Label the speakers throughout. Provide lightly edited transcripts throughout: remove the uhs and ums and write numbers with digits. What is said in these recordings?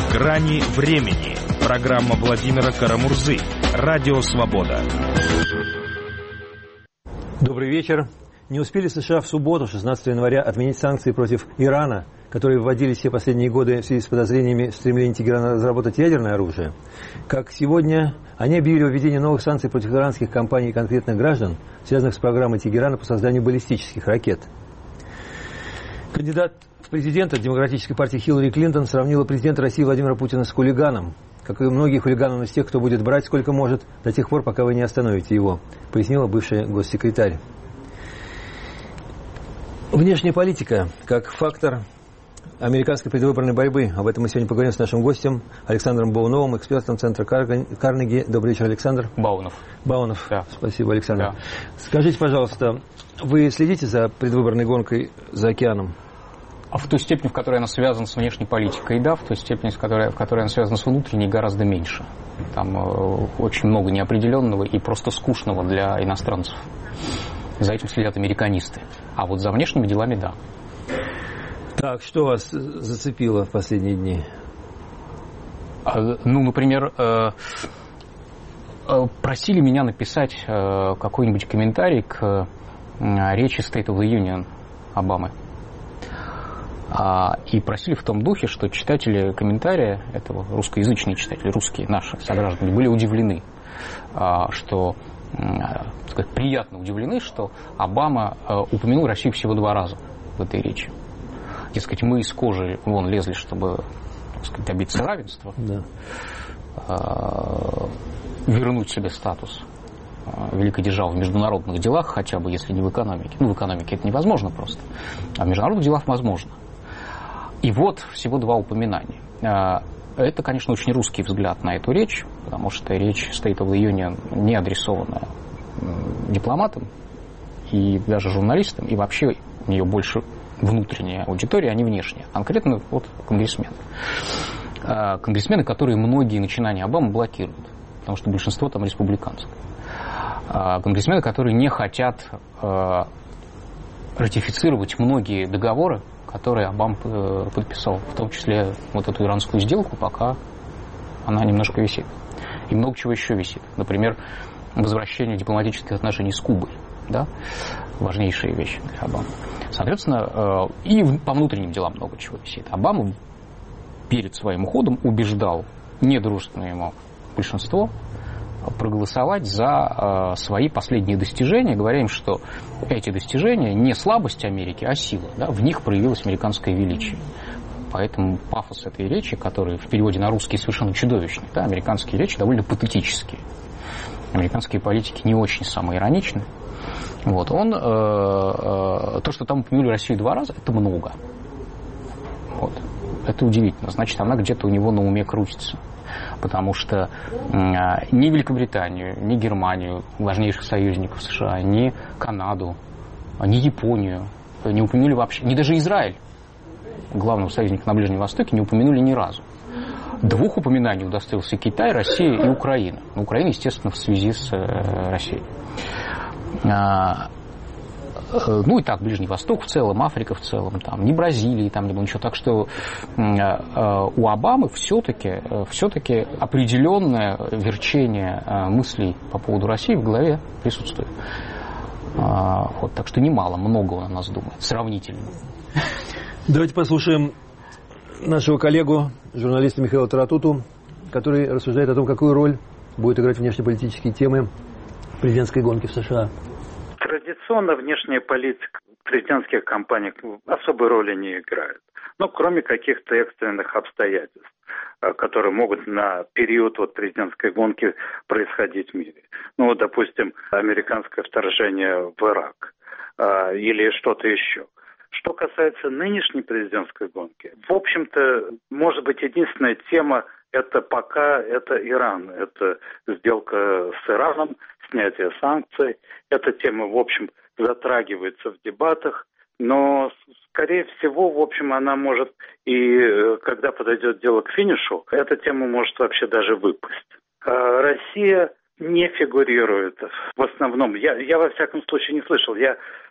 Speaker 1: Грани времени. Программа Владимира Карамурзы. Радио «Свобода».
Speaker 2: Добрый вечер. Не успели США в субботу, 16 января, отменить санкции против Ирана, которые вводились все последние годы в связи с подозрениями в стремлении Тегерана разработать ядерное оружие, как сегодня они объявили о введении новых санкций против иранских компаний и конкретных граждан, связанных с программой Тегерана по созданию баллистических ракет. Кандидат в президенты Демократической партии Хиллари Клинтон сравнила президента России Владимира Путина с хулиганом. Как и многие хулиганы, он из тех, кто будет брать сколько может, до тех пор, пока вы не остановите его, пояснила бывшая госсекретарь. Внешняя политика как фактор американской предвыборной борьбы. Об этом мы сегодня поговорим с нашим гостем Александром Бауновым, экспертом Центра Карнеги. Добрый вечер, Александр. Баунов. Да. Спасибо, Александр. Да. Скажите, пожалуйста, вы следите за предвыборной гонкой за океаном?
Speaker 3: А в той степени, в которой она связана с внешней политикой, да, в той степени, в которой она связана с внутренней, гораздо меньше. Там очень много неопределенного и просто скучного для иностранцев. За этим следят американисты. А вот за внешними делами, да.
Speaker 2: Так, что вас зацепило в последние дни?
Speaker 3: Ну, например, просили меня написать какой-нибудь комментарий к речи State of the Union Обамы. И просили в том духе, что читатели комментария, этого русскоязычные читатели, русские наши сограждане, были удивлены, что, так сказать, приятно удивлены, что Обама упомянул Россию всего 2 раза в этой речи. Дескать, мы из кожи вон лезли, чтобы, так сказать, добиться равенства, да. Вернуть себе статус великой державы в международных делах, хотя бы если не в экономике. Ну, в экономике это невозможно просто, а в международных делах возможно. И вот всего 2 упоминания. Это, конечно, очень русский взгляд на эту речь, потому что речь State of the Union не адресованная дипломатам и даже журналистам, и вообще у нее больше внутренняя аудитория, а не внешняя. Конкретно вот конгрессмены. Конгрессмены, которые многие начинания Обамы блокируют, потому что большинство там республиканцев. Конгрессмены, которые не хотят ратифицировать многие договоры, которые Обама подписал, в том числе вот эту иранскую сделку, пока она немножко висит. И много чего еще висит. Например, возвращение дипломатических отношений с Кубой. Да? Важнейшие вещи для Обамы. Соответственно, и по внутренним делам много чего висит. Обама перед своим уходом убеждал недружественное ему большинство проголосовать за свои последние достижения, говоря им, что эти достижения не слабость Америки, а сила. Да? В них проявилось американское величие. Поэтому пафос этой речи, который в переводе на русский совершенно чудовищный, да? Американские речи довольно патетические. Американские политики не очень самоироничны. Вот. То, что там упомянули Россию 2 раза, это много. Вот. Это удивительно. Значит, она где-то у него на уме крутится. Потому что ни Великобританию, ни Германию, важнейших союзников США, ни Канаду, ни Японию не упомянули вообще, ни даже Израиль, главного союзника на Ближнем Востоке, не упомянули ни разу. 2 упоминаний удостоился Китай, Россия и Украина. Но Украина, естественно, в связи с Россией. Ну и так, Ближний Восток в целом, Африка в целом, там, ни Бразилии, там не было ничего. Так что у Обамы все-таки определенное верчение мыслей по поводу России в голове присутствует. Вот, так что немало, много он о нас думает, сравнительно.
Speaker 2: Давайте послушаем нашего коллегу, журналиста Михаила Таратуту, который рассуждает о том, какую роль будут играть внешнеполитические темы президентской гонки в США.
Speaker 4: Традиционно внешняя политика президентских кампаний особой роли не играет. Ну, кроме каких-то экстренных обстоятельств, которые могут на период президентской гонки происходить в мире. Ну, вот, допустим, американское вторжение в Ирак или что-то еще. Что касается нынешней президентской гонки, в общем-то, может быть, единственная тема это пока это Иран, это сделка с Ираном, снятие санкций. Эта тема, в общем, затрагивается в дебатах, но, скорее всего, в общем, она может и когда подойдет дело к финишу, эта тема может вообще даже выпасть. Россия не фигурирует в основном. Я во всяком случае не слышал. Я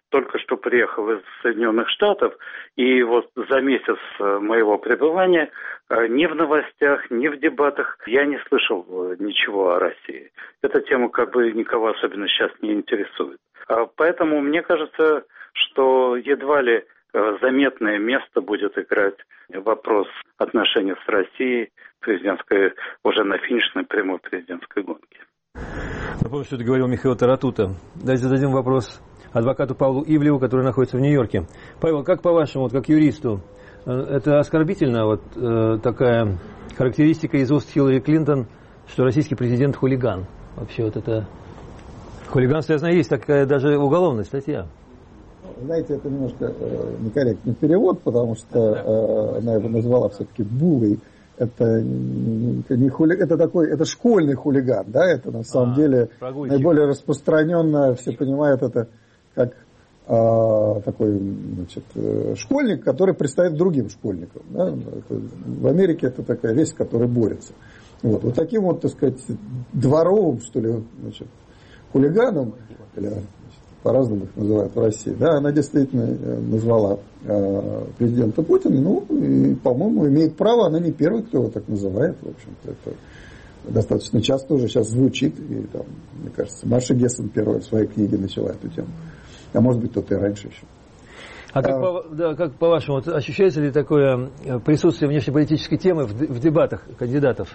Speaker 4: только что приехал из Соединенных Штатов, и вот за месяц моего пребывания ни в новостях, ни в дебатах я не слышал ничего о России. Эта тема как бы никого особенно сейчас не интересует. Поэтому мне кажется, что едва ли заметное место будет играть вопрос отношений с Россией президентской, уже на финишной прямой президентской гонке.
Speaker 2: Напомню, что это говорил Михаил Таратута. Давайте зададим вопрос адвокату Павлу Ивлеву, который находится в Нью-Йорке. Павел, как по-вашему, вот как юристу, это оскорбительно, вот такая характеристика из уст Хиллари Клинтон, что российский президент хулиган? Вообще вот это хулиганство, я знаю, есть такая даже уголовная статья.
Speaker 5: Знаете, это немножко некорректный перевод, потому что она его назвала все-таки буллой. Это не хулиган, это такой, это школьный хулиган, да, это на самом деле наиболее распространенно, все понимают это как такой, значит, школьник, который пристает к другим школьникам. Да? В Америке это такая вещь, с которой борется. Вот таким вот, так сказать, дворовым, что ли, значит, хулиганом, или, значит, по-разному их называют в России, да, она действительно назвала президента Путина, ну, и, по-моему, имеет право, она не первый, кто его так называет, в общем-то, это достаточно часто уже сейчас звучит, и там, мне кажется, Маша Гессен первая в своей книге начала эту тему, а может быть, кто-то и раньше еще.
Speaker 2: А как по-вашему, вот ощущается ли такое присутствие внешнеполитической темы в дебатах кандидатов?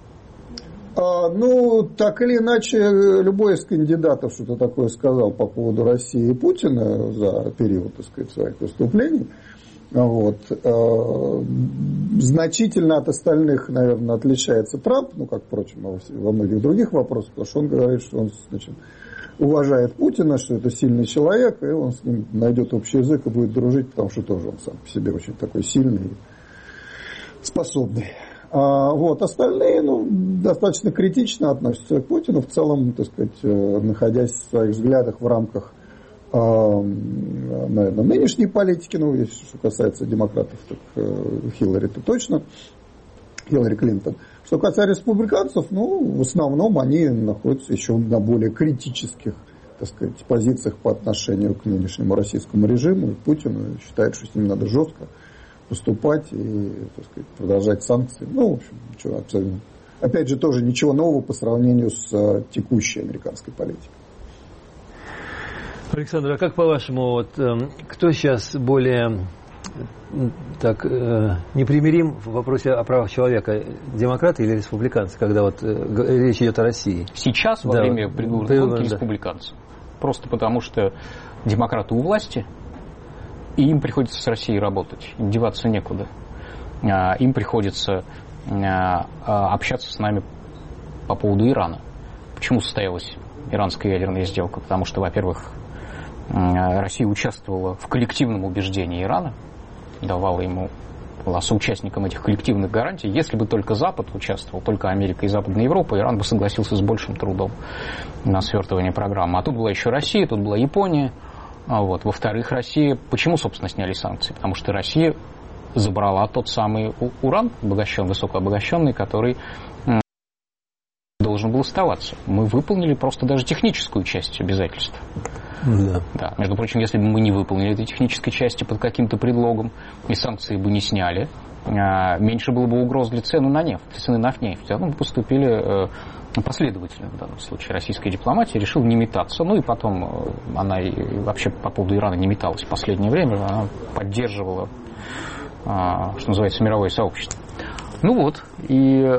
Speaker 5: Ну, так или иначе, любой из кандидатов что-то такое сказал по поводу России и Путина за период, так сказать, своих выступлений. Вот. Значительно от остальных, наверное, отличается Трамп, ну, как, впрочем, во многих других вопросах, потому что он говорит, что он, значит, уважает Путина, что это сильный человек, и он с ним найдет общий язык и будет дружить, потому что тоже он сам по себе очень такой сильный и способный. Вот. Остальные, ну, достаточно критично относятся к Путину, в целом, так сказать, находясь в своих взглядах в рамках, наверное, нынешней политики, ну, если что касается демократов, так Хиллари-то точно, Хиллари Клинтон. Что касается республиканцев, ну, в основном они находятся еще на более критических, так сказать, позициях по отношению к нынешнему российскому режиму и Путину, считают, что с ним надо жестко поступать и, так сказать, продолжать санкции. Ну, в общем, ничего абсолютно. Опять же, тоже ничего нового по сравнению с текущей американской политикой.
Speaker 2: Александр, а как по-вашему, вот, кто сейчас более так непримирим в вопросе о правах человека, демократы или республиканцы, когда вот речь идет о России?
Speaker 3: Сейчас, во время предвыборной гонки, республиканцы. Просто потому, что демократы у власти, и им приходится с Россией работать, им деваться некуда. Им приходится общаться с нами по поводу Ирана. Почему состоялась иранская ядерная сделка? Потому что, во-первых, Россия участвовала в коллективном убеждении Ирана, была соучастником этих коллективных гарантий. Если бы только Запад участвовал, только Америка и Западная Европа, Иран бы согласился с большим трудом на свертывание программы. А тут была еще Россия, тут была Япония. Вот. Во-вторых, Россия... Почему, собственно, сняли санкции? Потому что Россия забрала тот самый уран, высокообогащенный, который должен был оставаться. Мы выполнили просто даже техническую часть обязательств. Да. Между прочим, если бы мы не выполнили этой технической части под каким-то предлогом и санкции бы не сняли, меньше было бы угроз для цены на нефть, мы поступили последовательно в данном случае. Российская дипломатия решила не метаться. Ну и потом она вообще по поводу Ирана не металась в последнее время. Она поддерживала, что называется, мировое сообщество. Ну вот. И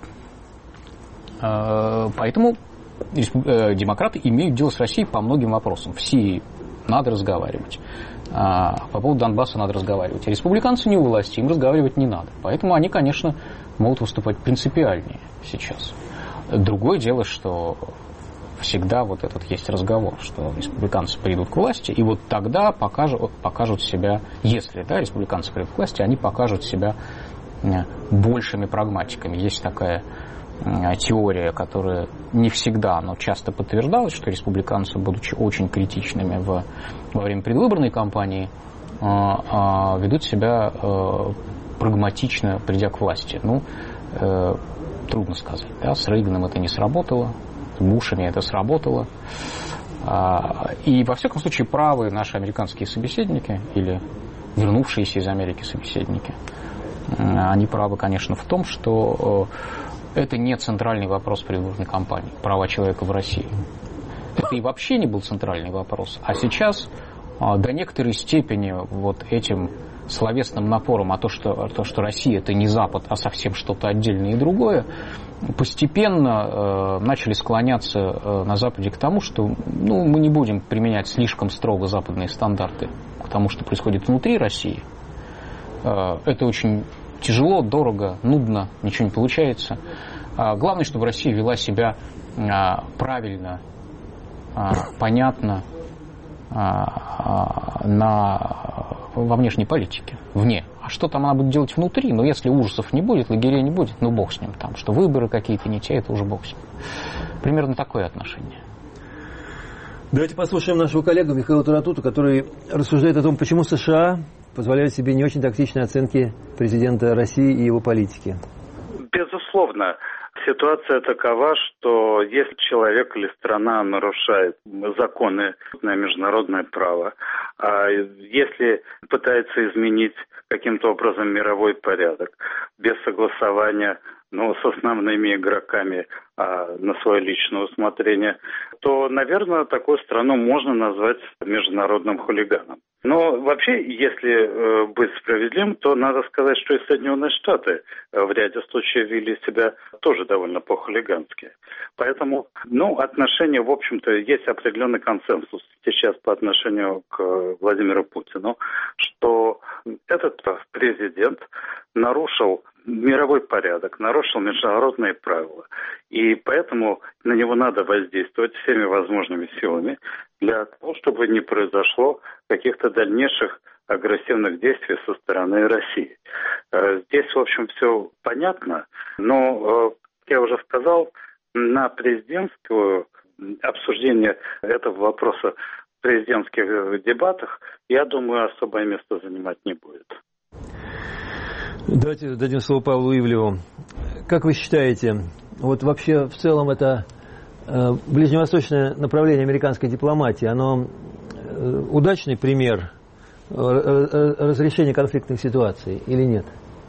Speaker 3: поэтому демократы имеют дело с Россией по многим вопросам. В Сирии надо разговаривать. По поводу Донбасса надо разговаривать. Республиканцы не у власти, им разговаривать не надо. Поэтому они, конечно, могут выступать принципиальнее сейчас. Другое дело, что всегда вот этот есть разговор, что республиканцы придут к власти, и вот тогда покажут себя, если республиканцы придут к власти, они покажут себя большими прагматиками. Есть такая теория, которая не всегда, но часто подтверждалась, что республиканцы, будучи очень критичными во время предвыборной кампании, ведут себя прагматично, придя к власти. Трудно сказать. С Рейганом это не сработало, с Бушами это сработало. И, во всяком случае, правы наши американские собеседники или вернувшиеся из Америки собеседники, они правы, конечно, в том, что это не центральный вопрос предвыборной кампании, права человека в России. Это и вообще не был центральный вопрос. А сейчас до некоторой степени вот этим словесным напором, то, что Россия это не Запад, а совсем что-то отдельное и другое, постепенно начали склоняться на Западе к тому, что мы не будем применять слишком строго западные стандарты к тому, что происходит внутри России. Это очень тяжело, дорого, нудно, ничего не получается. Главное, чтобы Россия вела себя правильно, понятно во внешней политике, вне. А что там она будет делать внутри? Если ужасов не будет, лагерей не будет, бог с ним там. Что выборы какие-то не те, это уже бог с ним. Примерно такое отношение.
Speaker 2: Давайте послушаем нашего коллегу Михаила Таратуту, который рассуждает о том, почему США позволяют себе не очень тактичные оценки президента России и его политики.
Speaker 4: Безусловно. Ситуация такова, что если человек или страна нарушает законы на международное право, а если пытается изменить каким-то образом мировой порядок без согласования с основными игроками на свое личное усмотрение, то, наверное, такую страну можно назвать международным хулиганом. Но вообще, если быть справедливым, то надо сказать, что и Соединенные Штаты в ряде случаев вели себя тоже довольно по-хулигански. Поэтому, отношения, в общем-то, есть определенный консенсус сейчас по отношению к Владимиру Путину, что этот президент нарушил мировой порядок, нарушил международные правила. И поэтому на него надо воздействовать всеми возможными силами для того, чтобы не произошло каких-то дальнейших агрессивных действий со стороны России. Здесь, в общем, все понятно, но, как я уже сказал, на президентское обсуждение этого вопроса в президентских дебатах, я думаю, особое место занимать не будет.
Speaker 2: Давайте дадим слово Павлу Ивлеву. Как вы считаете, вообще в целом это ближневосточное направление американской дипломатии, оно удачный пример разрешения конфликтных ситуаций или нет?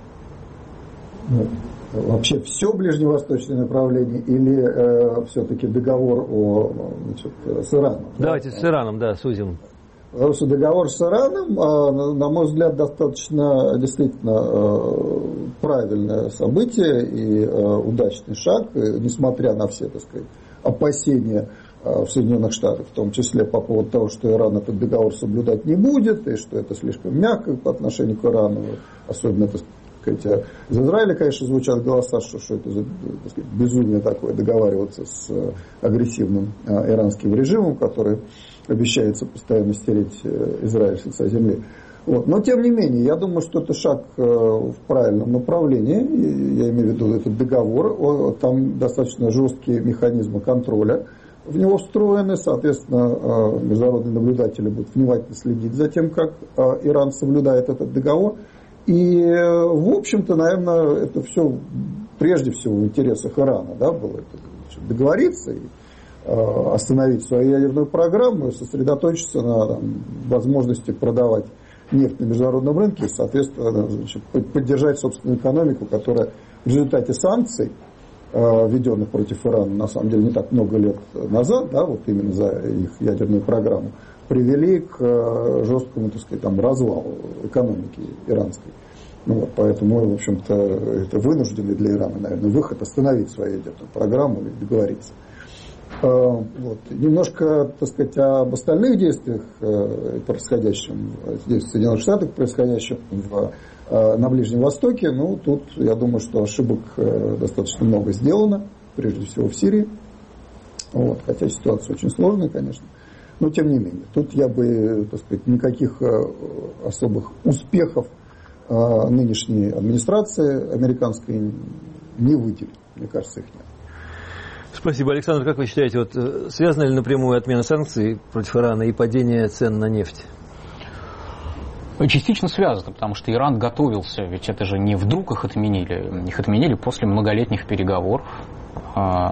Speaker 5: Вообще все ближневосточное направление или все-таки договор с Ираном?
Speaker 2: Давайте с Ираном, сузим.
Speaker 5: Потому что договор с Ираном, на мой взгляд, достаточно действительно правильное событие и удачный шаг, несмотря на все, опасения в Соединенных Штатах, в том числе по поводу того, что Иран этот договор соблюдать не будет, и что это слишком мягко по отношению к Ирану, особенно, из Израиля, конечно, звучат голоса, что это за безумие такое договариваться с агрессивным иранским режимом, который обещается постоянно стереть Израиль с лица земли. Но, тем не менее, я думаю, что это шаг в правильном направлении. Я имею в виду этот договор. Там достаточно жесткие механизмы контроля в него встроены. Соответственно, международные наблюдатели будут внимательно следить за тем, как Иран соблюдает этот договор. И, в общем-то, наверное, это все прежде всего в интересах Ирана, было договориться и остановить свою ядерную программу и сосредоточиться на возможности продавать нефть на международном рынке и, соответственно, поддержать собственную экономику, которая в результате санкций, введенных против Ирана, на самом деле, не так много лет назад, именно за их ядерную программу, привели к жесткому, развалу экономики иранской. Поэтому, в общем-то, это вынужденный для Ирана, наверное, выход остановить свою ядерную программу и договориться. Немножко, об остальных действиях, происходящем здесь в Соединенных Штатах, происходящем на Ближнем Востоке, тут, я думаю, что ошибок достаточно много сделано, прежде всего в Сирии. Хотя ситуация очень сложная, конечно. Но, тем не менее, тут я бы, никаких особых успехов нынешней администрации американской не выделил. Мне кажется, их нет.
Speaker 2: Спасибо. Александр, как вы считаете, связана ли напрямую отмена санкций против Ирана и падение цен на нефть?
Speaker 3: Частично связано, потому что Иран готовился, ведь это же не вдруг их отменили после многолетних переговоров.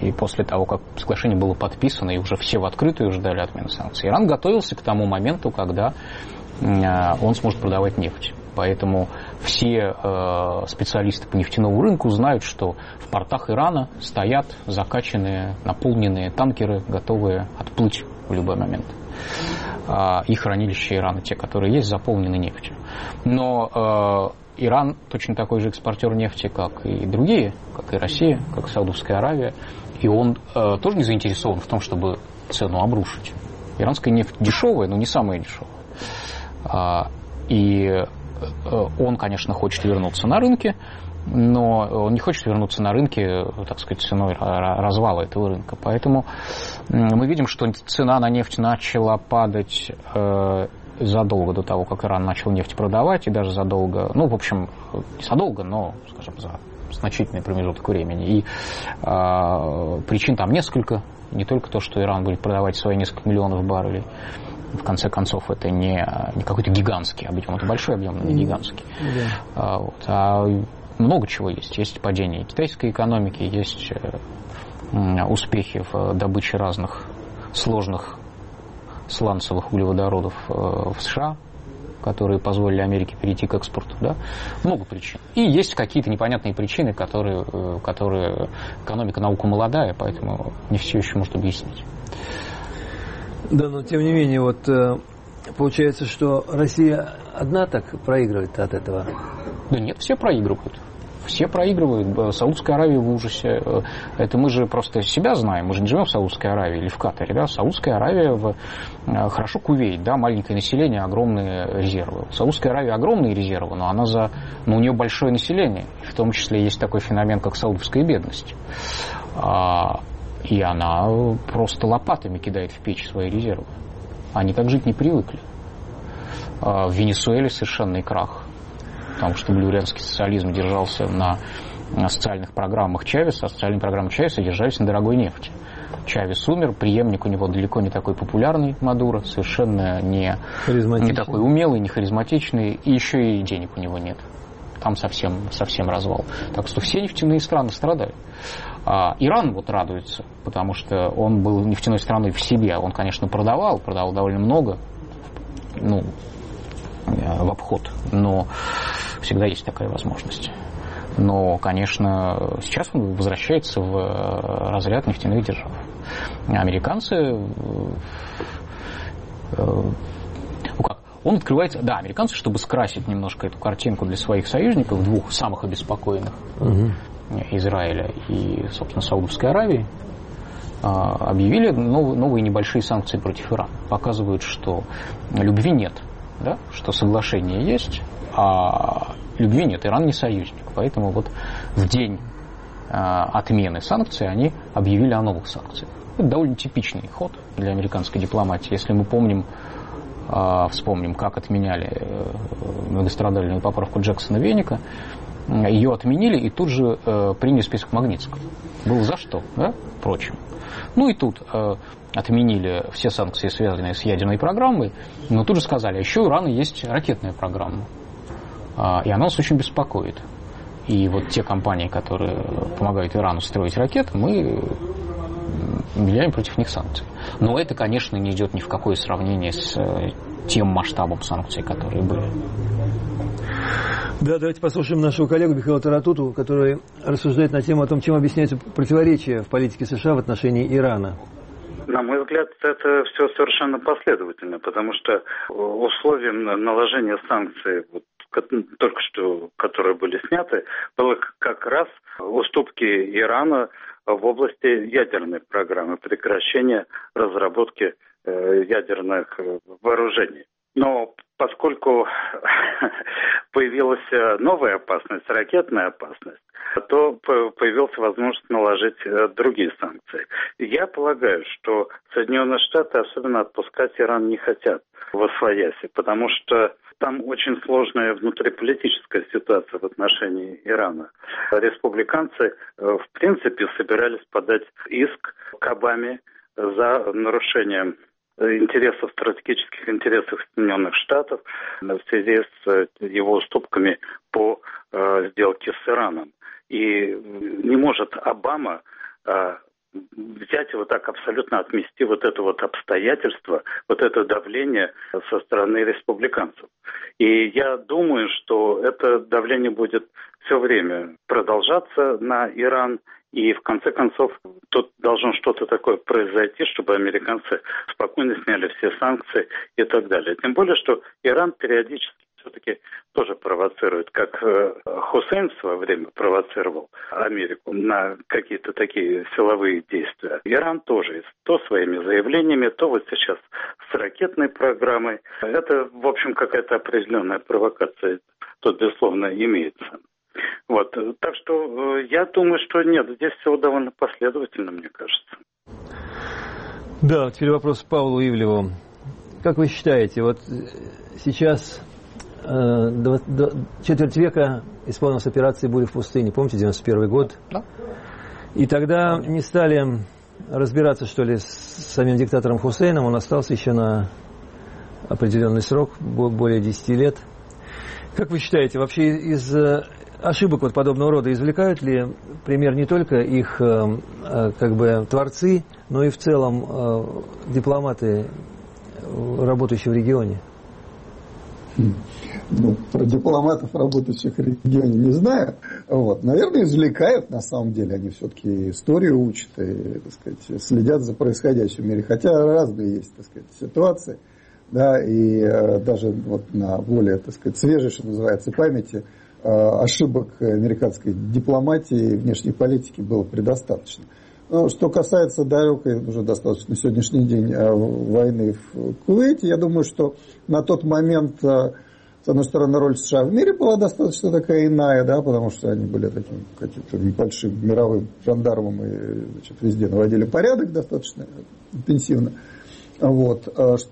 Speaker 3: и после того, как соглашение было подписано, и уже все в открытую ждали отмены санкций, Иран готовился к тому моменту, когда он сможет продавать нефть. Поэтому все специалисты по нефтяному рынку знают, что в портах Ирана стоят закачанные, наполненные танкеры, готовые отплыть в любой момент. И хранилища Ирана, те, которые есть, заполнены нефтью. Но Иран точно такой же экспортер нефти, как и другие, как и Россия, как и Саудовская Аравия. И он тоже не заинтересован в том, чтобы цену обрушить. Иранская нефть дешевая, но не самая дешевая. И он, конечно, хочет вернуться на рынке, но он не хочет вернуться на рынке, так сказать, ценой развала этого рынка. Поэтому мы видим, что цена на нефть начала падать задолго до того, как Иран начал нефть продавать, и даже задолго, ну, в общем, не задолго, но, скажем, за значительный промежуток времени. И причин там несколько, не только то, что Иран будет продавать свои несколько миллионов баррелей. В конце концов, это не какой-то гигантский объем, это большой объем, но не гигантский. А много чего есть. Есть падение китайской экономики, есть успехи в добыче разных сложных сланцевых углеводородов в США, которые позволили Америке перейти к экспорту. Да? Много причин. И есть какие-то непонятные причины, которые экономика, наука молодая, поэтому не все еще может объяснить.
Speaker 2: Да, но тем не менее, вот получается, что Россия одна так проигрывает от этого?
Speaker 3: Да нет, все проигрывают. Все проигрывают. Саудская Аравия в ужасе. Это мы же просто себя знаем. Мы же не живем в Саудской Аравии или в Катаре. Да? Саудская Аравия хорошо Кувейт, да? Маленькое население, огромные резервы. В Саудской Аравии огромные резервы, но у нее большое население. В том числе есть такой феномен, как саудовская бедность. И она просто лопатами кидает в печь свои резервы. Они так жить не привыкли. В Венесуэле совершенный крах. Потому что боливарианский социализм держался на социальных программах Чавеса, а социальные программы Чавеса держались на дорогой нефти. Чавес умер, преемник у него далеко не такой популярный, Мадуро, совершенно не такой умелый, не харизматичный, и еще и денег у него нет. Там совсем развал. Так что все нефтяные страны страдают. Иран вот радуется, потому что он был нефтяной страной в себе. Он, конечно, продавал довольно много, в обход, но всегда есть такая возможность. Но, конечно, сейчас он возвращается в разряд нефтяных держав. Американцы... Он открывается... Да, американцы, чтобы скрасить немножко эту картинку для своих союзников, двух самых обеспокоенных, Израиля и, собственно, Саудовской Аравии, объявили новые небольшие санкции против Ирана. Показывают, что любви нет, да? Что соглашение есть, а любви нет. Иран не союзник. Поэтому вот в день отмены санкций они объявили о новых санкциях. Это довольно типичный ход для американской дипломатии. Если мы вспомним, как отменяли многострадальную поправку Джексона-Веника, ее отменили и тут же приняли список Магнитского. Было за что, да, впрочем. Ну и тут отменили все санкции, связанные с ядерной программой, но тут же сказали, а еще у Ирана есть ракетная программа. И она нас очень беспокоит. И вот те компании, которые помогают Ирану строить ракеты, мы объявляем против них санкции. Но это, конечно, не идет ни в какое сравнение с тем масштабом санкций, которые были.
Speaker 2: Да, давайте послушаем нашего коллегу Михаила Таратуту, который рассуждает на тему о том, чем объясняются противоречия в политике США в отношении Ирана.
Speaker 4: На мой взгляд, это все совершенно последовательно, потому что условием наложения санкций, только что, которые были сняты, было как раз уступки Ирана в области ядерной программы, прекращение разработки ядерных вооружений. Но поскольку появилась новая опасность, ракетная опасность, то появилась возможность наложить другие санкции. Я полагаю, что Соединенные Штаты особенно отпускать Иран не хотят восвояси, потому что там очень сложная внутриполитическая ситуация в отношении Ирана. Республиканцы, в принципе, собирались подать иск к Обаме за нарушение стратегических интересов Соединенных Штатов в связи с его уступками по сделке с Ираном. И не может Обама взять и вот так абсолютно отмести вот это вот обстоятельство, вот это давление со стороны республиканцев. И я думаю, что это давление будет все время продолжаться на Иран. И в конце концов тут должно что-то такое произойти, чтобы американцы спокойно сняли все санкции и так далее. Тем более, что Иран периодически все-таки тоже провоцирует, как Хусейн в свое время провоцировал Америку на какие-то такие силовые действия. Иран тоже, то своими заявлениями, то вот сейчас с ракетной программой. Это, в общем, какая-то определенная провокация тут, безусловно, имеется. Вот. Так что я думаю, что нет, здесь все довольно последовательно, мне кажется.
Speaker 2: Да, теперь вопрос Павлу Ивлеву. Как вы считаете, вот сейчас четверть века исполнилась операция «Буря в пустыне», помните, 91 год? Да. И тогда не стали разбираться, что ли, с самим диктатором Хусейном, он остался еще на определенный срок, более 10 лет. Как вы считаете, вообще из ошибок вот подобного рода извлекают ли пример не только их как бы творцы, но и в целом дипломаты, работающие в регионе?
Speaker 5: Ну, про дипломатов, работающих в регионе, не знаю. Вот. Наверное, извлекают, на самом деле, они все-таки историю учат и, так сказать, следят за происходящим в мире. Хотя разные есть, так сказать, ситуации. Да, и даже вот на более, так сказать, свежей, что называется, памяти, ошибок американской дипломатии и внешней политики было предостаточно. Но что касается далекой, уже достаточно сегодняшний день, войны в Кувейте, я думаю, что на тот момент, с одной стороны, роль США в мире была достаточно такая иная, да, потому что они были таким каким-то небольшим мировым жандармом и, значит, везде наводили порядок достаточно интенсивно. Вот.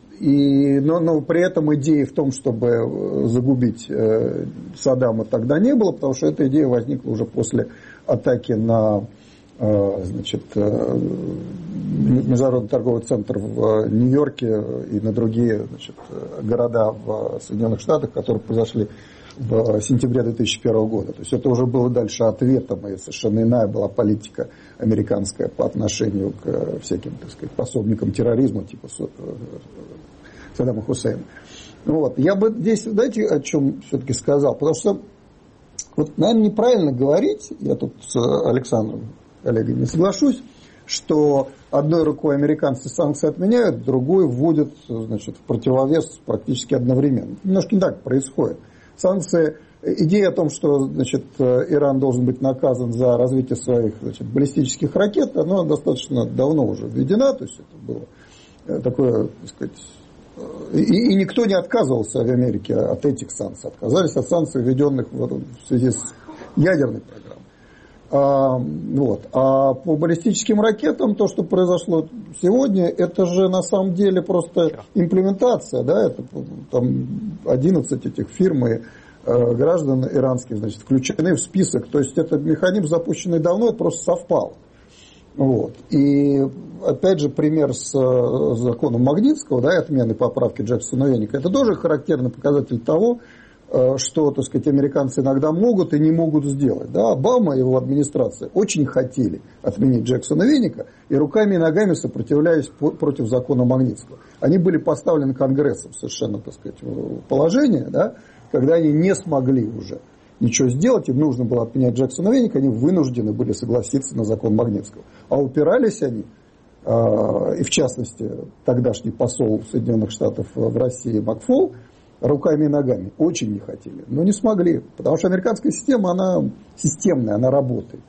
Speaker 5: Но при этом идеи в том, чтобы загубить Саддама, тогда не было, потому что эта идея возникла уже после атаки на, значит, Международный торговый центр в Нью-Йорке и на другие, значит, города в Соединенных Штатах, которые произошли в сентябре 2001 года. То есть это уже было дальше ответом, и совершенно иная была политика американская по отношению к всяким, так сказать, пособникам терроризма, типа Саддама Хусейна. Вот. Я бы здесь, знаете, о чем все-таки сказал? Потому что, вот, наверное, неправильно говорить, я тут с Александром, коллегой, не соглашусь, что одной рукой американцы санкции отменяют, другой вводят, значит, в противовес практически одновременно. Немножко не так происходит. Санкции, идея о том, что, значит, Иран должен быть наказан за развитие своих, значит, баллистических ракет, она достаточно давно уже введена, то есть это было такое, так сказать, и никто не отказывался в Америке от этих санкций, отказались от санкций, введенных в связи с ядерной программой. Вот. А по баллистическим ракетам то, что произошло сегодня, это же на самом деле просто имплементация, да, это там 11 этих фирм и граждан иранских, значит, включены в список. То есть это механизм, запущенный давно, это просто совпало. Вот. И опять же пример с законом Магнитского, да, отмены поправки Джексона-Веника, это тоже характерный показатель того, что, так сказать, американцы иногда могут и не могут сделать. Да, Обама и его администрация очень хотели отменить Джексона-Веника и руками и ногами сопротивлялись против закона Магнитского. Они были поставлены Конгрессом совершенно, так сказать, в положение, да, когда они не смогли уже ничего сделать, им нужно было отменять Джексона-Веника, они вынуждены были согласиться на закон Магнитского. А упирались они, и в частности тогдашний посол Соединенных Штатов в России Макфол, руками и ногами, очень не хотели, но не смогли, потому что американская система, она системная, она работает,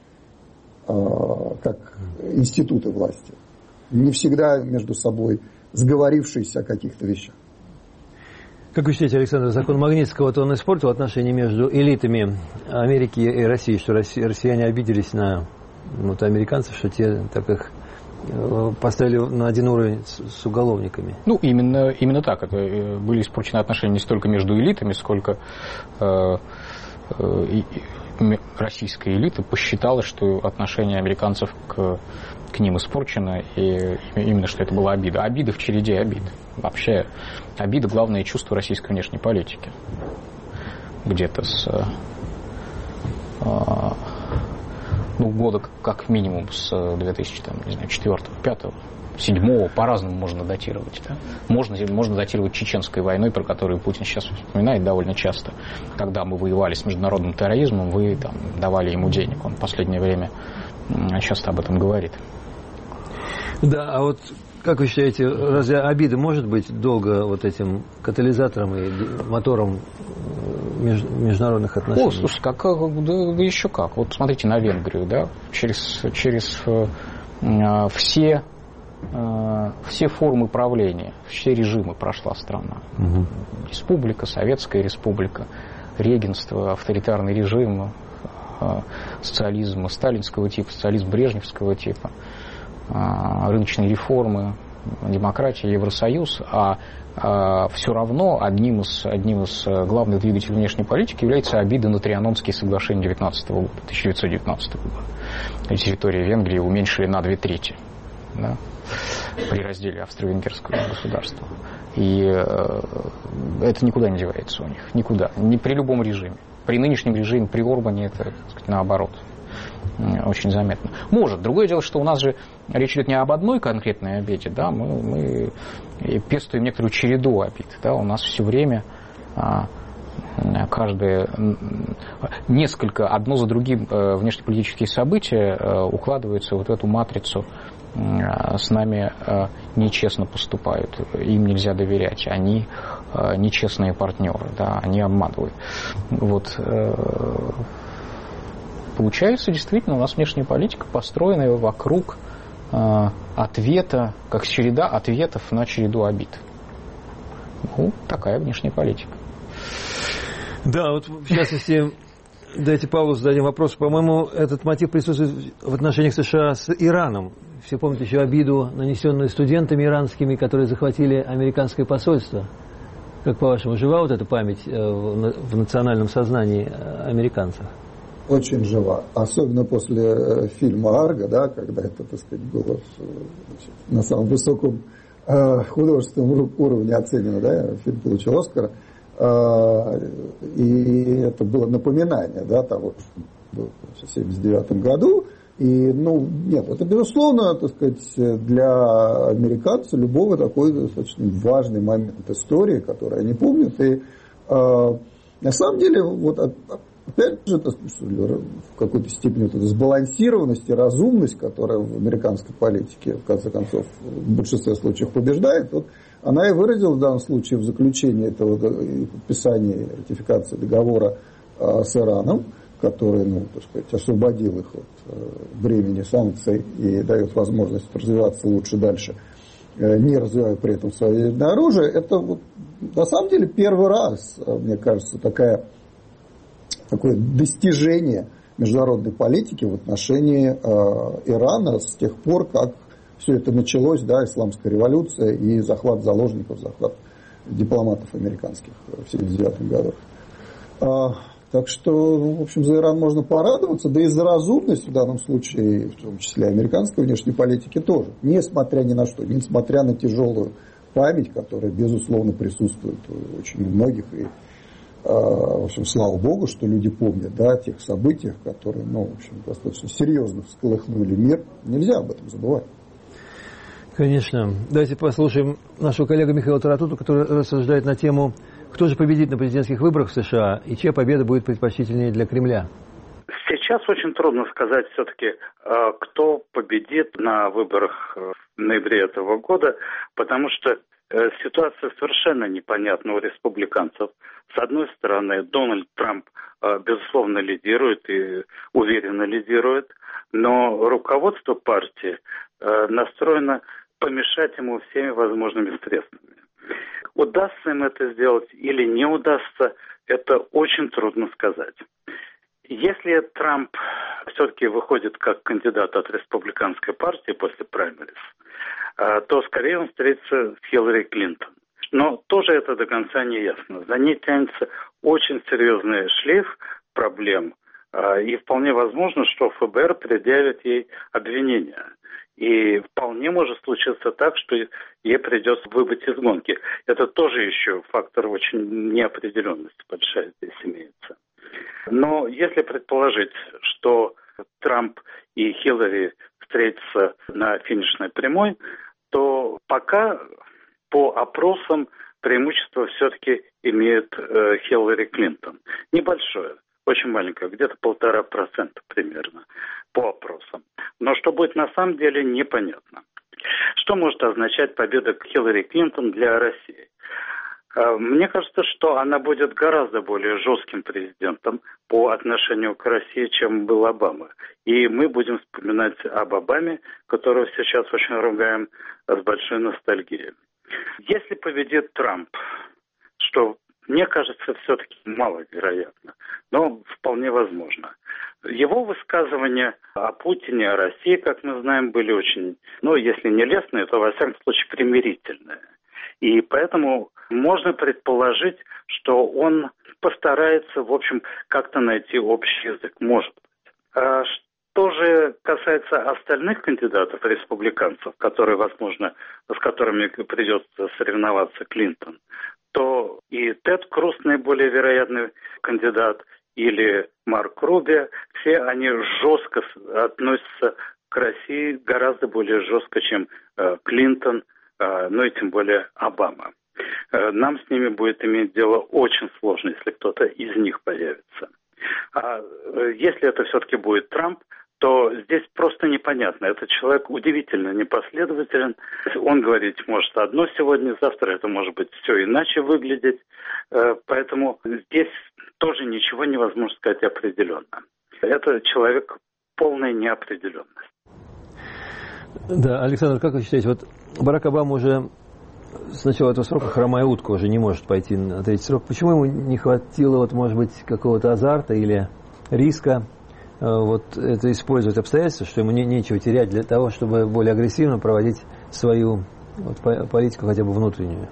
Speaker 5: как институты власти, не всегда между собой сговорившиеся о каких-то вещах.
Speaker 2: Как вы считаете, Александр, закон Магнитского, он испортил отношения между элитами Америки и России, что россияне обиделись на американцев, что те так их поставили на один уровень с уголовниками?
Speaker 3: Ну, именно так. Это были испорчены отношения не столько между элитами, сколько российская элита посчитала, что отношение американцев к ним испорчено, и именно что это была обида. Обида в череде обид. Вообще, обида – главное чувство российской внешней политики. года как минимум с 2004, 2005, 2007, по-разному можно датировать. Да? Можно датировать чеченской войной, про которую Путин сейчас вспоминает довольно часто. Когда мы воевали с международным терроризмом, вы там давали ему денег. Он в последнее время часто об этом говорит.
Speaker 2: Да, а вот как вы считаете, разве обида может быть долго вот этим катализатором и мотором международных отношений?
Speaker 3: О, слушай, да еще как. Вот смотрите на Венгрию, да, через все формы правления, все режимы прошла страна. Угу. Республика, Советская республика, регенство, авторитарный режим, социализм сталинского типа, социализм брежневского типа, рыночные реформы, демократия, Евросоюз, а все равно одним из главных двигателей внешней политики является обида на Трианонские соглашения 1919 года. Территорию Венгрии уменьшили на 2/3, да, при разделе австро-венгерского государства. И это никуда не девается у них, никуда, ни при любом режиме. При нынешнем режиме, при Орбане это, так сказать, наоборот. Очень заметно. Может. Другое дело, что у нас же речь идет не об одной конкретной обиде, да, мы пестуем некоторую череду обид. Да, у нас все время каждое несколько, одно за другим внешнеполитические события укладываются вот в эту матрицу. С нами нечестно поступают, им нельзя доверять, они нечестные партнеры, да, они обманывают. Вот. Получается, действительно, у нас внешняя политика построена вокруг ответа, как череда ответов на череду обид. Ну, такая внешняя политика.
Speaker 2: Да, вот в частности, дайте Павлу зададим вопрос. По-моему, этот мотив присутствует в отношениях США с Ираном. Все помнят еще обиду, нанесенную студентами иранскими, которые захватили американское посольство. Как, по-вашему, жива вот эта память в национальном сознании американцев?
Speaker 5: Очень жива. Особенно после фильма «Арго», да, когда это, так сказать, было на самом высоком художественном уровне оценено, да, фильм получил «Оскар». И это было напоминание, да, того, что было в 1979 году. И, нет, это, безусловно, так сказать, для американцев любого такой достаточно важный момент истории, который они помнят. И на самом деле, вот опять же, в какой-то степени вот эта сбалансированность и разумность, которая в американской политике, в конце концов, в большинстве случаев побеждает, вот она и выразилась в данном случае в заключении этого подписания ратификации договора с Ираном, который, так сказать, освободил их от бремени санкций и дает возможность развиваться лучше дальше, не развивая при этом свое ядерное оружие. Это вот, на самом деле первый раз, мне кажется, такое достижение международной политики в отношении Ирана с тех пор, как все это началось, да, исламская революция и захват заложников, захват дипломатов американских в 1979 году. Так что, в общем, за Иран можно порадоваться, да и за разумность в данном случае, в том числе американской внешней политики тоже, несмотря ни на что, несмотря на тяжелую память, которая, безусловно, присутствует у очень многих. И, в общем, слава богу, что люди помнят, да, о тех событиях, которые, в общем, достаточно серьезно всколыхнули мир. Нельзя об этом забывать.
Speaker 2: Конечно. Давайте послушаем нашего коллегу Михаила Таратуту, который рассуждает на тему, кто же победит на президентских выборах в США и чья победа будет предпочтительнее для Кремля.
Speaker 4: Сейчас очень трудно сказать все-таки, кто победит на выборах в ноябре этого года, потому что ситуация совершенно непонятна у республиканцев. С одной стороны, Дональд Трамп, безусловно, лидирует и уверенно лидирует, но руководство партии настроено помешать ему всеми возможными средствами. Удастся им это сделать или не удастся, это очень трудно сказать. Если Трамп все-таки выходит как кандидат от республиканской партии после праймериз, то скорее он встретится с Хиллари Клинтон. Но тоже это до конца не ясно. За ней тянется очень серьезный шлейф проблем, и вполне возможно, что ФБР предъявит ей обвинения. И вполне может случиться так, что ей придется выбыть из гонки. Это тоже еще фактор очень неопределенности большая здесь имеется. Но если предположить, что Трамп и Хиллари встретятся на финишной прямой, то пока по опросам преимущество все-таки имеет Хиллари Клинтон. Небольшое, очень маленькое, где-то 1,5% примерно по опросам. Но что будет на самом деле, непонятно. Что может означать победа Хиллари Клинтон для России? Мне кажется, что она будет гораздо более жестким президентом по отношению к России, чем был Обама. И мы будем вспоминать об Обаме, которого сейчас очень ругаем, с большой ностальгией. Если победит Трамп, что, мне кажется, все-таки маловероятно, но вполне возможно. Его высказывания о Путине, о России, как мы знаем, были очень, если не лестные, то, во всяком случае, примирительные. И поэтому можно предположить, что он постарается, в общем, как-то найти общий язык. Может быть. А что же касается остальных кандидатов, республиканцев, которые, возможно, с которыми придется соревноваться Клинтон, то и Тед Круз наиболее вероятный кандидат, или Марк Руби, все они жестко относятся к России, гораздо более жестко, чем Клинтон, и тем более Обама. Нам с ними будет иметь дело очень сложно, если кто-то из них появится. А если это все-таки будет Трамп, то здесь просто непонятно. Этот человек удивительно непоследователен. Он говорить может одно сегодня, завтра это может быть все иначе выглядеть. Поэтому здесь тоже ничего невозможно сказать определенно. Это человек полной неопределенности.
Speaker 2: Да, Александр, как вы считаете, вот Барак Обама уже с начала этого срока, хромая утка, уже не может пойти на третий срок. Почему ему не хватило, может быть, какого-то азарта или риска это использовать обстоятельства, что ему нечего терять для того, чтобы более агрессивно проводить свою политику, хотя бы внутреннюю?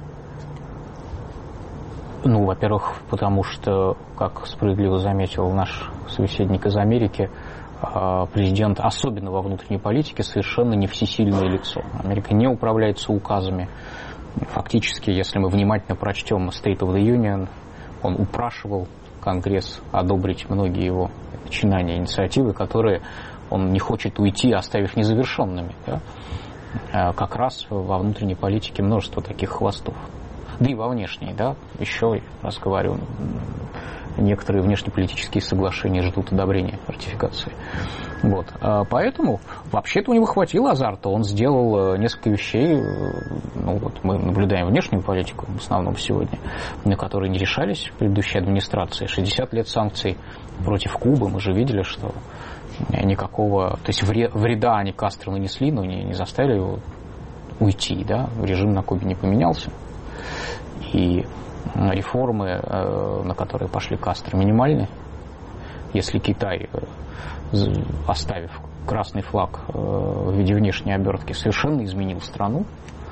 Speaker 3: Во-первых, потому что, как справедливо заметил наш собеседник из Америки, президент, особенно во внутренней политике, совершенно не всесильное лицо. Америка не управляется указами. Фактически, если мы внимательно прочтем State of the Union, он упрашивал Конгресс одобрить многие его начинания, инициативы, которые он не хочет уйти, оставив незавершенными. Да? Как раз во внутренней политике множество таких хвостов. Да и во внешней, да, еще раз говорю, некоторые внешнеполитические соглашения ждут одобрения, ратификации. Поэтому вообще-то у него хватило азарта, он сделал несколько вещей, мы наблюдаем внешнюю политику в основном сегодня, на которые не решались в предыдущей администрации. 60 лет санкций против Кубы, мы же видели, что никакого, то есть вреда они Кастро нанесли, но не заставили его уйти, да, режим на Кубе не поменялся. И реформы, на которые пошли Кастро, минимальны. Если Китай, оставив красный флаг в виде внешней обертки, совершенно изменил страну,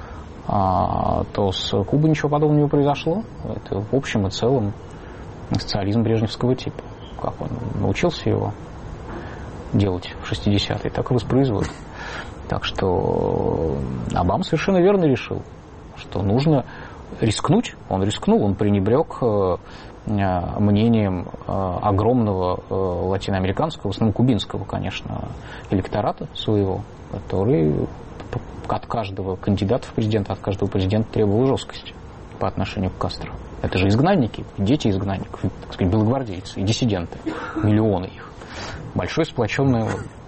Speaker 3: то с Кубой ничего подобного не произошло. Это в общем и целом социализм брежневского типа. Как он научился его делать в 60-е, так и воспроизводит. Так что Обама совершенно верно решил, что нужно рискнуть. Он рискнул, он пренебрег мнением огромного латиноамериканского, в основном кубинского, конечно, электората своего, который от каждого кандидата в президенты, от каждого президента требовал жесткости по отношению к Кастро. Это же изгнанники, дети изгнанников, так сказать, белогвардейцы и диссиденты, миллионы их. Большой сплоченный.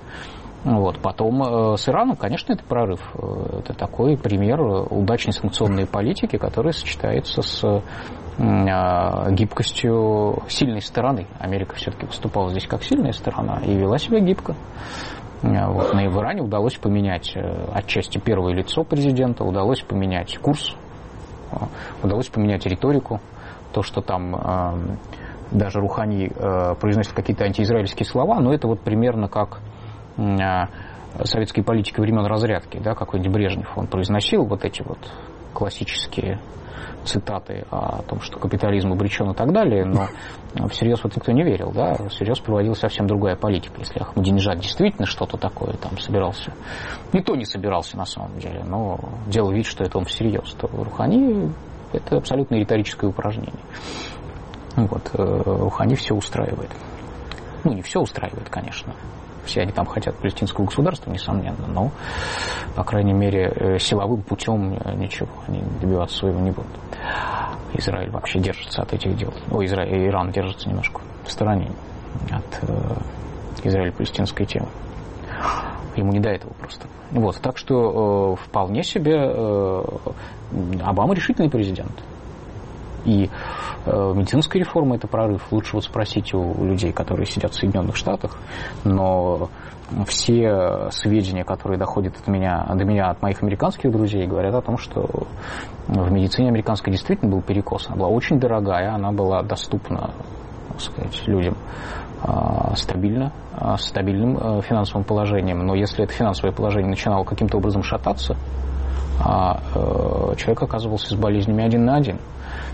Speaker 3: Потом с Ираном, конечно, это прорыв. Это такой пример удачной санкционной политики, которая сочетается с гибкостью сильной стороны. Америка все-таки выступала здесь как сильная сторона и вела себя гибко. В Иране удалось поменять отчасти первое лицо президента, удалось поменять курс, удалось поменять риторику. То, что там даже Рухани произносит какие-то антиизраильские слова, но это примерно как советской политики времен разрядки, да, какой-нибудь Брежнев, он произносил эти классические цитаты о том, что капитализм обречен и так далее, но всерьез никто не верил, да, всерьез проводилась совсем другая политика. Если Ахмадинеджад действительно что-то такое там собирался, никто не собирался на самом деле, но делал вид, что это он всерьез, то Рухани это абсолютно риторическое упражнение. Рухани все устраивает. Ну, не все устраивает, конечно. Все они там хотят палестинского государства, несомненно, но, по крайней мере, силовым путем ничего они добиваться своего не будут. Израиль вообще держится от этих дел. Иран держится немножко в стороне от израиль-палестинской темы. Ему не до этого просто. Вот, так что вполне себе Обама решительный президент. И медицинская реформа – это прорыв. Лучше вот спросить у людей, которые сидят в Соединенных Штатах, но все сведения, которые доходят до меня, от моих американских друзей, говорят о том, что в медицине американской действительно был перекос. Она была очень дорогая, она была доступна, так сказать, людям стабильным финансовым положением. Но если это финансовое положение начинало каким-то образом шататься, человек оказывался с болезнями один на один.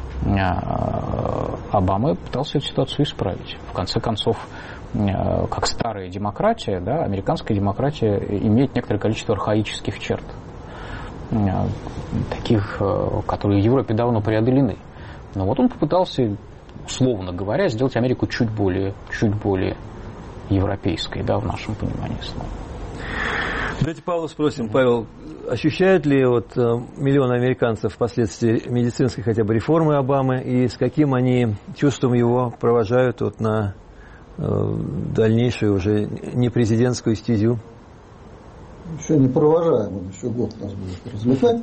Speaker 3: Обама пытался эту ситуацию исправить. В конце концов, как старая демократия, да, американская демократия имеет некоторое количество архаических черт, таких, которые в Европе давно преодолены. Но вот он попытался, условно говоря, сделать Америку чуть более европейской, да, в нашем понимании слова.
Speaker 2: Давайте Павла спросим. Павел, ощущают ли миллионы американцев последствия медицинской хотя бы реформы Обамы, и с каким они чувством его провожают на дальнейшую уже не президентскую стезю?
Speaker 5: Еще не провожаем, он еще год нас будет развлекать.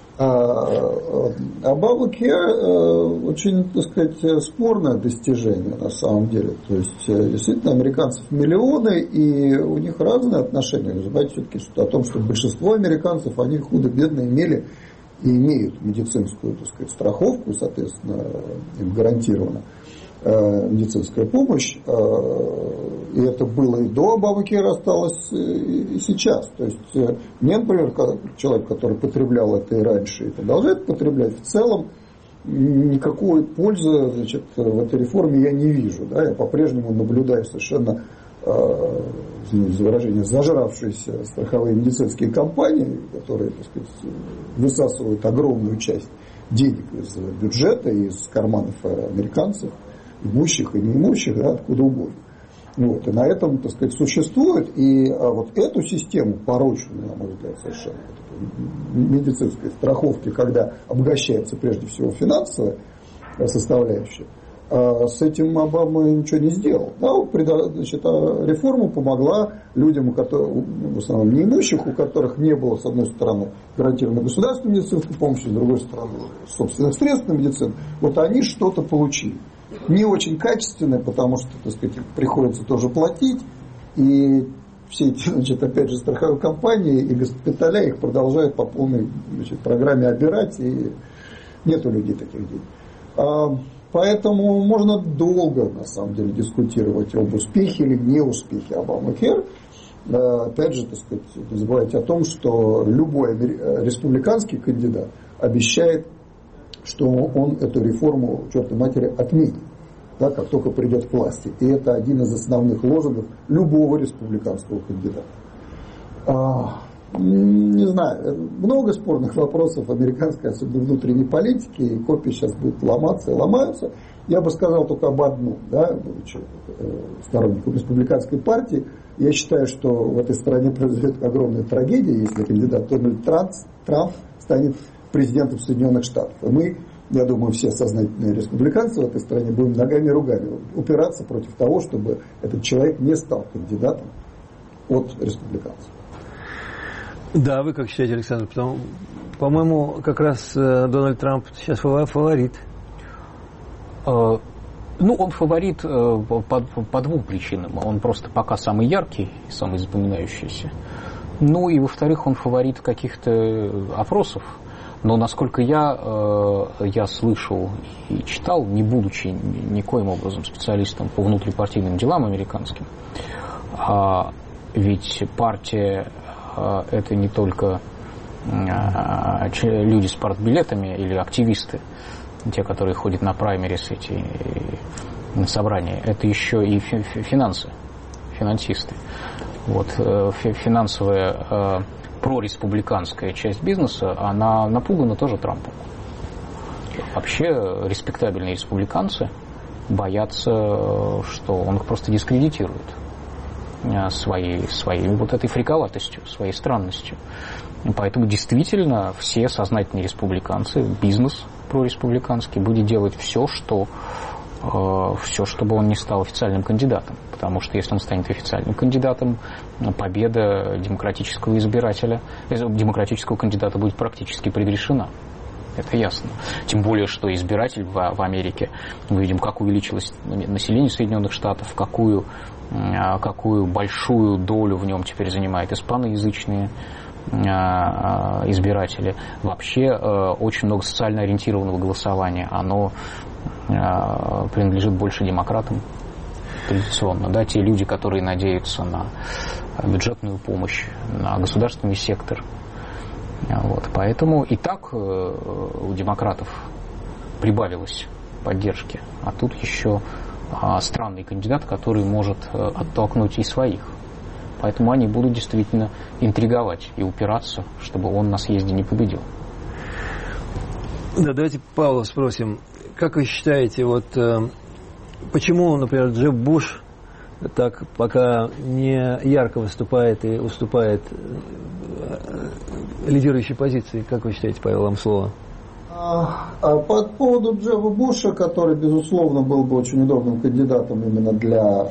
Speaker 5: Обама-Кер очень, так сказать, спорное достижение на самом деле. То есть, действительно, американцев миллионы, и у них разные отношения. Вы знаете все-таки о том, что большинство американцев, они худо-бедно имели и имеют медицинскую, так сказать, страховку, соответственно, им гарантирована медицинская помощь. И это было и до Обама-Кера, осталось и сейчас. То есть, мне, например, человек, который потреблял это и раньше, и продолжает потреблять, в целом никакой пользы, значит, в этой реформе я не вижу. Да? Я по-прежнему наблюдаю совершенно, извините за выражение, зажравшиеся страховые медицинские компании, которые, так сказать, высасывают огромную часть денег из бюджета, из карманов американцев, имущих и неимущих, да, откуда угодно. Вот, и на этом, так сказать, существует. И вот эту систему порочную, на мой взгляд, совершенно медицинской страховки, когда обогащается прежде всего финансовая составляющая, с этим Обама ничего не сделал. Да, значит, реформа помогла людям, в основном неимущих, у которых не было, с одной стороны, гарантированной государственной медицинской помощи, с другой стороны, собственных средств на медицину. Вот они что-то получили. Не очень качественное, потому что, так сказать, приходится тоже платить. И все эти, значит, опять же, страховые компании и госпиталя их продолжают по полной, значит, программе обирать. И нет у людей таких денег. Поэтому можно долго, на самом деле, дискутировать об успехе или неуспехе Обама-Кер. Опять же, так сказать, не забывайте о том, что любой республиканский кандидат обещает, что он эту реформу, чертой матери, отменит, да, как только придет к власти. И это один из основных лозунгов любого республиканского кандидата. Не знаю, много спорных вопросов американской, особенно внутренней политики, и копии сейчас будут ломаться и ломаются. Я бы сказал только об одном, да, будучи сторонником республиканской партии, я считаю, что в этой стране произойдет огромная трагедия, если кандидат Дональд Трамп станет президентом Соединенных Штатов. И мы, я думаю, все сознательные республиканцы в этой стране будем ногами и руками упираться против того, чтобы этот человек не стал кандидатом от республиканцев.
Speaker 2: Да, вы как считаете, Александр? По-моему, как раз Дональд Трамп сейчас фаворит.
Speaker 3: Он фаворит по двум причинам. Он просто пока самый яркий, самый запоминающийся. Ну и, во-вторых, он фаворит каких-то опросов. Но насколько я слышал и читал, не будучи никоим образом специалистом по внутрипартийным делам американским, ведь партия это не только люди с партбилетами или активисты, те, которые ходят на праймерис, эти на собрания, это еще и финансисты. Вот, финансовая прореспубликанская часть бизнеса, она напугана тоже Трампом. Вообще респектабельные республиканцы, боятся, что он их просто дискредитирует своей вот этой фриковатостью, своей странностью. Поэтому действительно все сознательные республиканцы, бизнес прореспубликанский будет делать все, чтобы он не стал официальным кандидатом. Потому что если он станет официальным кандидатом, победа демократического кандидата будет практически предрешена. Это ясно. Тем более, что избиратель в Америке, мы видим, как увеличилось население Соединенных Штатов, какую большую долю в нем теперь занимают испаноязычные избиратели. Вообще очень много социально ориентированного голосования. Оно принадлежит больше демократам традиционно. Да? Те люди, которые надеются на бюджетную помощь, на государственный сектор. Вот. Поэтому и так у демократов прибавилось поддержки. А тут еще странный кандидат, который может оттолкнуть и своих. Поэтому они будут действительно интриговать и упираться, чтобы он на съезде не победил.
Speaker 2: Да, давайте Павла спросим. Как вы считаете, почему, например, Джеб Буш так пока не ярко выступает и уступает лидирующей позиции? Как вы считаете, Павел, вам слово?
Speaker 5: По поводу Джеба Буша, который, безусловно, был бы очень удобным кандидатом именно для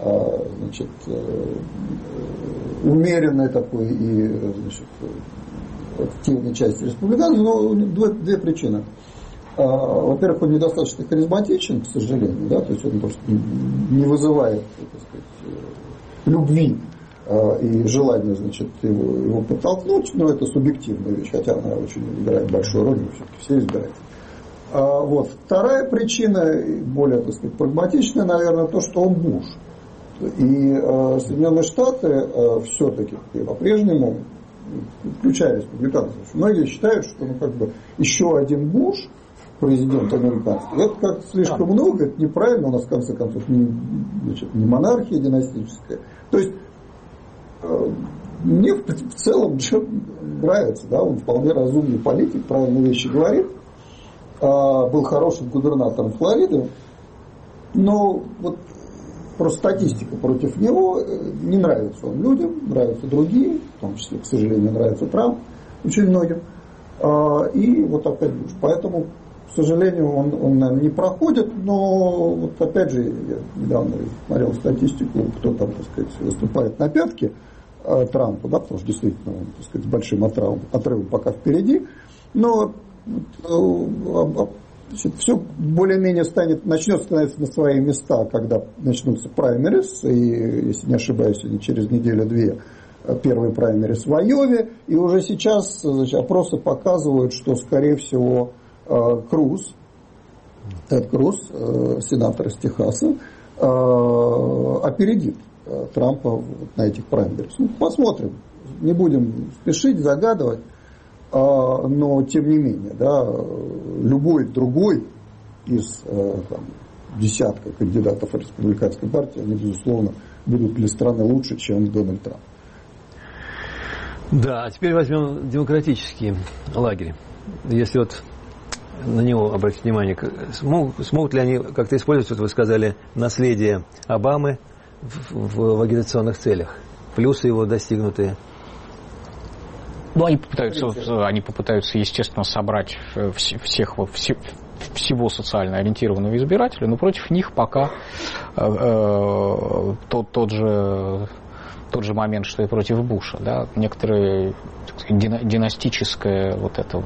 Speaker 5: умеренной такой и активной части республиканцев, но две причины. Во-первых, он недостаточно харизматичен, к сожалению, да, то есть он просто не вызывает, так сказать, любви и желания, его подтолкнуть, но это субъективная вещь, хотя она очень играет большую роль, все-таки все избирают. Вторая причина, более, так сказать, прагматичная, наверное, то, что он Буш. И Соединенные Штаты все-таки по-прежнему, включая республиканцев, многие считают, что еще один Буш, президент американский, это как слишком много, это неправильно, у нас в конце концов не монархия династическая. То есть мне в целом Джеб нравится, да, он вполне разумный политик, правильные вещи говорит, был хорошим губернатором Флориды, но просто статистика против него, не нравится он людям, нравятся другие, в том числе, к сожалению, нравится Трамп очень многим, и опять Буш. Поэтому, к сожалению, он наверное, не проходит, но опять же, я недавно смотрел статистику, кто там, так сказать, выступает на пятки Трампу, да, потому что действительно он, так сказать, с большим отрывом пока впереди, но все более-менее начнет становиться на свои места, когда начнутся праймерис, и, если не ошибаюсь, они через неделю-две первые праймерис в Айове, и уже сейчас опросы показывают, что, скорее всего, Тед Круз, сенатор из Техаса, опередит Трампа на этих праймерис. Посмотрим, не будем спешить, загадывать. Но, тем не менее, да, любой другой из десятка кандидатов республиканской партии, они, безусловно, будут для страны лучше, чем Дональд Трамп.
Speaker 2: Да, а теперь возьмем демократический лагерь. Если на него обратить внимание, смогут ли они как-то использовать, вы сказали, наследие Обамы в агитационных целях, плюсы его достигнутые?
Speaker 3: Они попытаются, естественно, собрать всего социально ориентированного избирателя, но против них пока тот же момент, что и против Буша, да, некоторые, так сказать, династическая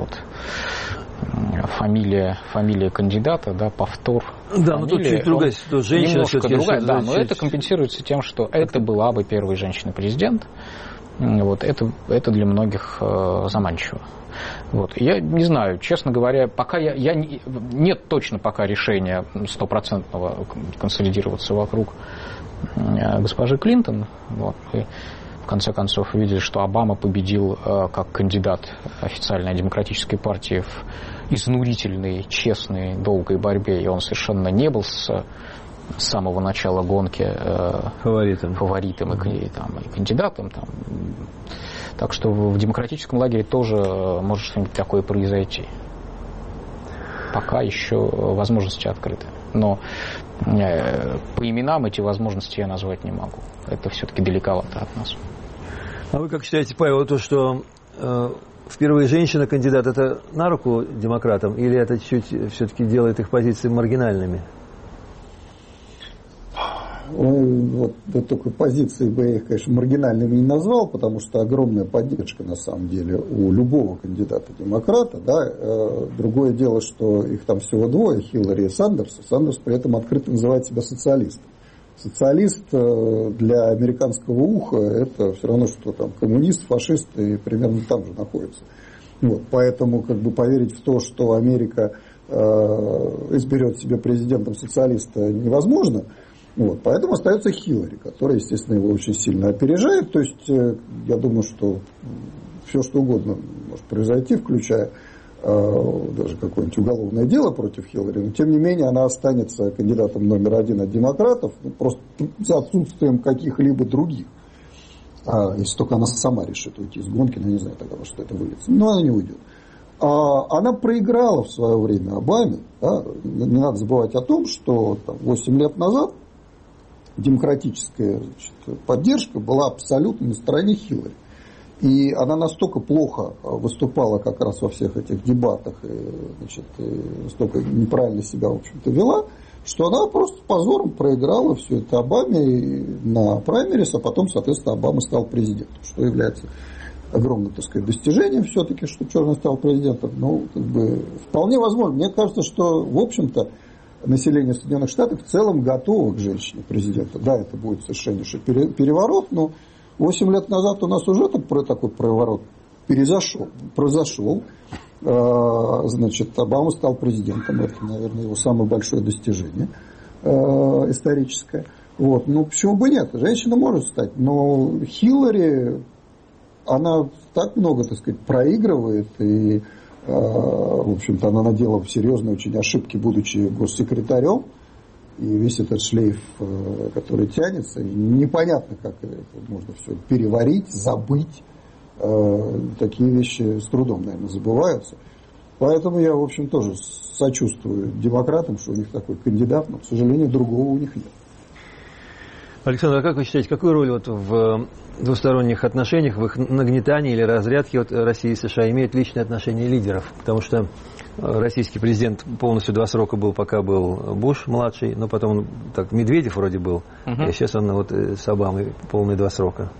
Speaker 3: фамилия кандидата, да, повтор.
Speaker 2: Да, но тут чуть другая, женщина
Speaker 3: немножко другая, да, но это компенсируется тем, что это была бы первая женщина-президент. Это для многих заманчиво. Я не знаю, честно говоря, пока нет точно пока решения стопроцентного консолидироваться вокруг госпожи Клинтон. Мы в конце концов видели, что Обама победил как кандидат официальной демократической партии в изнурительной, честной, долгой борьбе, и он совершенно не был с самого начала гонки фаворитом и кандидатом. Так что в демократическом лагере тоже может что-нибудь такое произойти. Пока еще возможности открыты. Но по именам эти возможности я назвать не могу. Это все-таки далековато от нас.
Speaker 2: А вы как считаете, Павел, то, что впервые женщина-кандидат, это на руку демократам, или это чуть все-таки делает их позиции маргинальными?
Speaker 5: Вот только позиции бы я их, конечно, маргинальными не назвал, потому что огромная поддержка, на самом деле, у любого кандидата-демократа. Да? Другое дело, что их там всего двое, Хиллари и Сандерс. Сандерс при этом открыто называет себя социалистом. Социалист для американского уха – это все равно, что там коммунист, фашист, и примерно там же находится. Вот, поэтому как бы поверить в то, что Америка изберет себе президентом социалиста, невозможно. Вот, поэтому остается Хиллари, которая, естественно, его очень сильно опережает. То есть, я думаю, что все, что угодно может произойти, включая даже какое-нибудь уголовное дело против Хиллари, но, тем не менее, она останется кандидатом номер один от демократов, просто за отсутствием каких-либо других. Если только она сама решит уйти из гонки, я не знаю тогда, во что это выльется. Но она не уйдет. Она проиграла в свое время Обаме. Да? Не надо забывать о том, что 8 лет назад демократическая поддержка была абсолютно на стороне Хиллари. И она настолько плохо выступала как раз во всех этих дебатах, и настолько неправильно себя, в общем-то, вела, что она просто позором проиграла все это Обаме на праймерис, а потом, соответственно, Обама стал президентом, что является огромным, так сказать, достижением все-таки, что черный стал президентом. Ну, как бы, вполне возможно. Мне кажется, что, в общем-то, население Соединенных Штатов в целом готово к женщине президента. Да, это будет совершеннейший переворот, но 8 лет назад у нас уже такой переворот произошел. Значит, Обама стал президентом. Это, наверное, его самое большое достижение историческое. Вот. Ну, почему бы нет? Женщина может стать. Но Хиллари, она так много, так сказать, проигрывает. И, в общем-то, она наделала серьезные очень ошибки, будучи госсекретарем. И весь этот шлейф, который тянется, непонятно, как это можно все переварить, забыть. Такие вещи с трудом, наверное, забываются. Поэтому я, в общем, тоже сочувствую демократам, что у них такой кандидат, но, к сожалению, другого у них нет.
Speaker 2: Александр, а как вы считаете, какую роль вот в двусторонних отношениях, в их нагнетании или разрядке от России и США имеют личные отношения лидеров? Потому что российский президент полностью 2 срока был, пока был Буш-младший, но потом так Медведев вроде был, и сейчас он вот с Обамой полные 2 срока.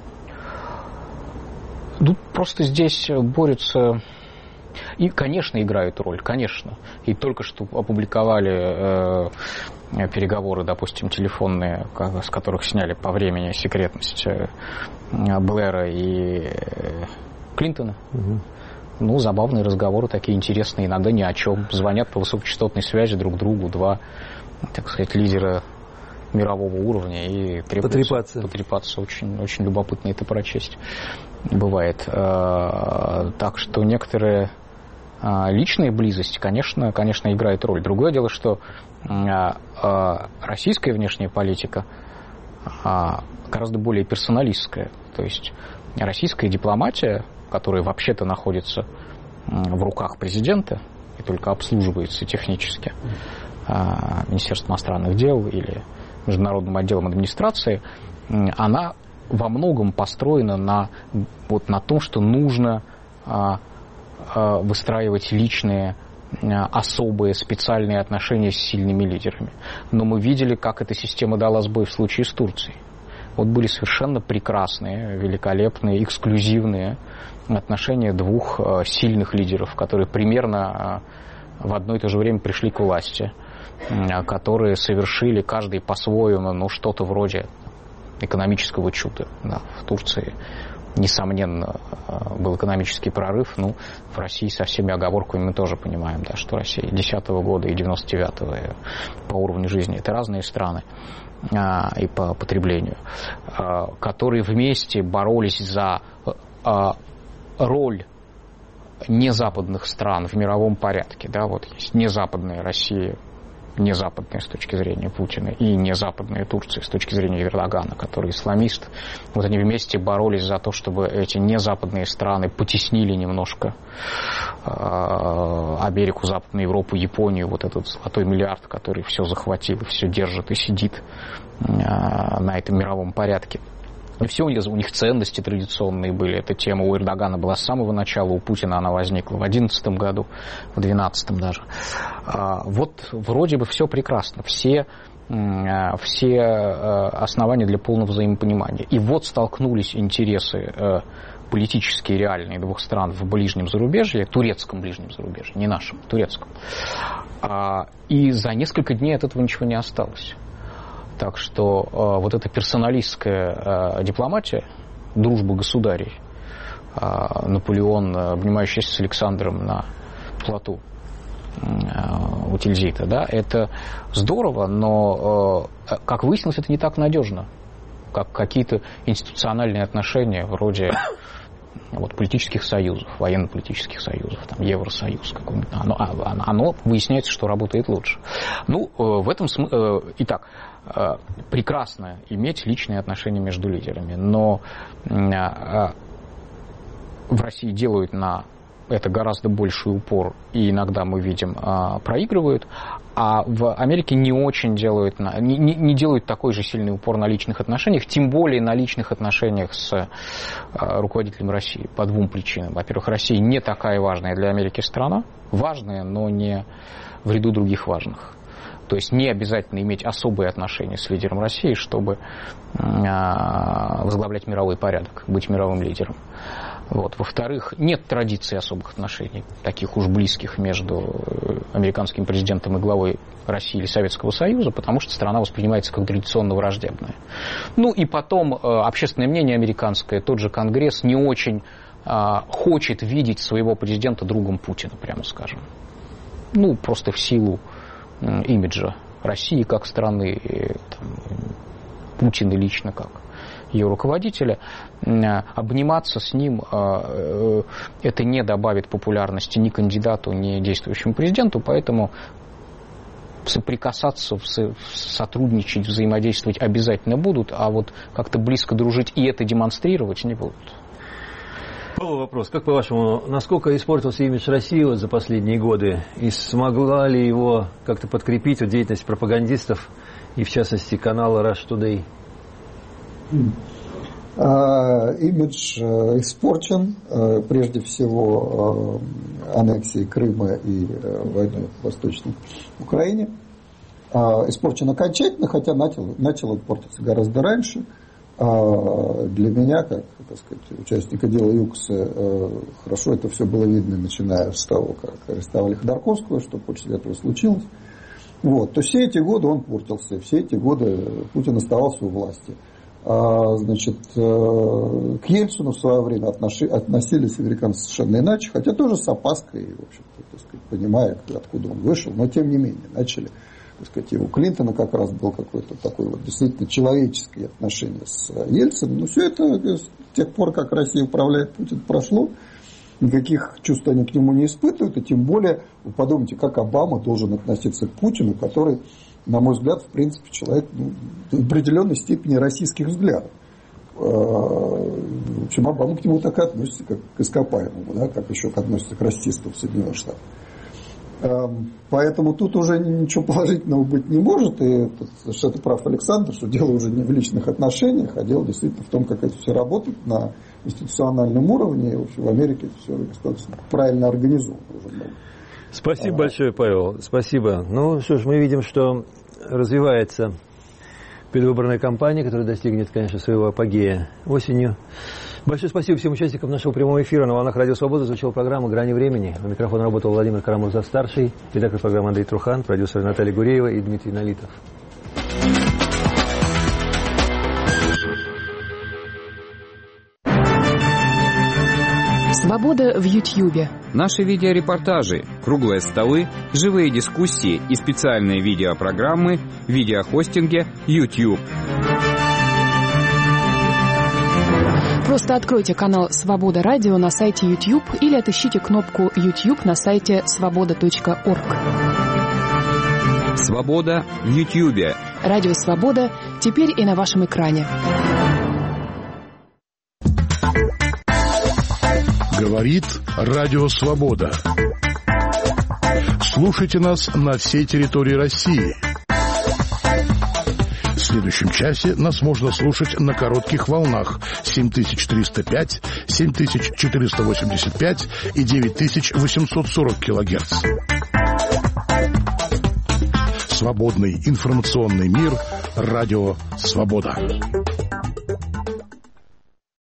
Speaker 3: Ну, просто здесь борются... И, конечно, играют роль, конечно. И только что опубликовали переговоры, допустим, телефонные, с которых сняли по времени секретность Блэра и Клинтона. Угу. Ну, забавные разговоры, такие интересные, иногда ни о чем. Звонят по высокочастотной связи друг другу 2, так сказать, лидера мирового уровня и требуется потрепаться. Очень, очень любопытно это прочесть бывает. Так что некоторые личная близость, конечно, играет роль. Другое дело, что российская внешняя политика гораздо более персоналистская. То есть российская дипломатия, которая вообще-то находится в руках президента и только обслуживается технически Министерством иностранных дел или Международным отделом администрации, она во многом построена на том, что нужно выстраивать личные, особые, специальные отношения с сильными лидерами. Но мы видели, как эта система дала сбой в случае с Турцией. Вот были совершенно прекрасные, великолепные, эксклюзивные отношения 2 сильных лидеров, которые примерно в одно и то же время пришли к власти, которые совершили каждый по-своему что-то вроде экономического чуда. Да, в Турции, несомненно, был экономический прорыв. Ну, в России со всеми оговорками мы тоже понимаем, да, что Россия 10-го года и 99-го по уровню жизни — это разные страны и по потреблению, которые вместе боролись за роль незападных стран в мировом порядке. Да, вот есть незападная Россия не западные с точки зрения Путина, и не западные Турции с точки зрения Эрдогана, который исламист. Вот они вместе боролись за то, чтобы эти незападные страны потеснили немножко Америку, Западную Европу, Японию, вот этот золотой миллиард, который все захватил, все держит и сидит на этом мировом порядке. И все у них ценности традиционные были. Эта тема у Эрдогана была с самого начала, у Путина она возникла в 2011 году, в 2012 даже. Вот вроде бы все прекрасно, все основания для полного взаимопонимания. И вот столкнулись интересы политические, реальные двух стран в ближнем зарубежье, турецком ближнем зарубежье, не нашем, турецком. И за несколько дней от этого ничего не осталось. Так что вот эта персоналистская дипломатия, дружба государей, Наполеон, обнимающийся с Александром на плоту у Тильзита, да, это здорово, но, как выяснилось, это не так надежно, как какие-то институциональные отношения вроде вот, политических союзов, военно-политических союзов, там, Евросоюз какой-нибудь. Оно выясняется, что работает лучше. Ну, в этом смысле... Итак, прекрасно иметь личные отношения между лидерами, но в России делают на это гораздо больший упор, и иногда мы видим, проигрывают, а в Америке не очень делают, не делают такой же сильный упор на личных отношениях, тем более на личных отношениях с руководителем России по двум причинам. Во-первых, Россия не такая важная для Америки страна, важная, но не в ряду других важных. То есть не обязательно иметь особые отношения с лидером России, чтобы возглавлять мировой порядок, быть мировым лидером. Вот. Во-вторых, нет традиции особых отношений, таких уж близких между американским президентом и главой России или Советского Союза, потому что страна воспринимается как традиционно враждебная. Ну и потом общественное мнение американское, тот же Конгресс не очень хочет видеть своего президента другом Путина, прямо скажем. Ну, просто в силу имиджа России как страны, там, Путина лично как ее руководителя, обниматься с ним это не добавит популярности ни кандидату, ни действующему президенту, поэтому соприкасаться, сотрудничать, взаимодействовать обязательно будут, а вот как-то близко дружить и это демонстрировать не будут.
Speaker 2: Павел, вопрос. Как по-вашему, насколько испортился имидж России вот за последние годы? И смогла ли его как-то подкрепить вот, деятельность пропагандистов и, в частности, канала Rush Today?
Speaker 5: Имидж испорчен, прежде всего, аннексией Крыма и войной в Восточной Украине. Испорчен окончательно, хотя начал он портиться гораздо раньше. Для меня, как, так сказать, участника дела ЮКСа, хорошо это все было видно, начиная с того, как арестовали Ходорковского, что после этого случилось. Вот. То все эти годы он портился, все эти годы Путин оставался у власти. Значит, к Ельцину в свое время относились американцы совершенно иначе, хотя тоже с опаской, в общем-то, так сказать, понимая, откуда он вышел, но тем не менее начали. Так сказать, и у Клинтона как раз был какое-то такое вот действительно человеческое отношение с Ельциным. Но все это с тех пор, как Россия управляет Путин, прошло. Никаких чувств они к нему не испытывают. И тем более, вы подумайте, как Обама должен относиться к Путину, который, на мой взгляд, в принципе, человек в определенной степени российских взглядов. В общем, Обама к нему так и относится, как к ископаемому, да, как еще относится к расистам в Соединенных Штатах. Поэтому тут уже ничего положительного быть не может. И совершенно прав Александр, что дело уже не в личных отношениях, а дело действительно в том, как это все работает на институциональном уровне. И, в общем, в Америке это все достаточно правильно организовано уже.
Speaker 2: Спасибо большое, Павел. Спасибо. Ну что ж, мы видим, что развивается предвыборная кампания, которая достигнет, конечно, своего апогея осенью. Большое спасибо всем участникам нашего прямого эфира. На волнах Радио Свобода звучала программа «Грани времени». У микрофона работал Владимир Карамурза-старший, редактор программы Андрей Трухан, продюсер Наталья Гуреева и Дмитрий Налитов.
Speaker 6: Свобода в Ютьюбе.
Speaker 7: Наши видеорепортажи, круглые столы, живые дискуссии и специальные видеопрограммы в видеохостинге YouTube.
Speaker 6: Просто откройте канал «Свобода Радио» на сайте YouTube или отыщите кнопку YouTube на сайте svoboda.org.
Speaker 7: Свобода в Ютьюбе.
Speaker 6: Радио «Свобода» теперь и на вашем экране.
Speaker 8: Говорит Радио Свобода. Слушайте нас на всей территории России. В следующем часе нас можно слушать на коротких волнах 7305, 7485 и 9840 килогерц. Свободный информационный мир. Радио Свобода.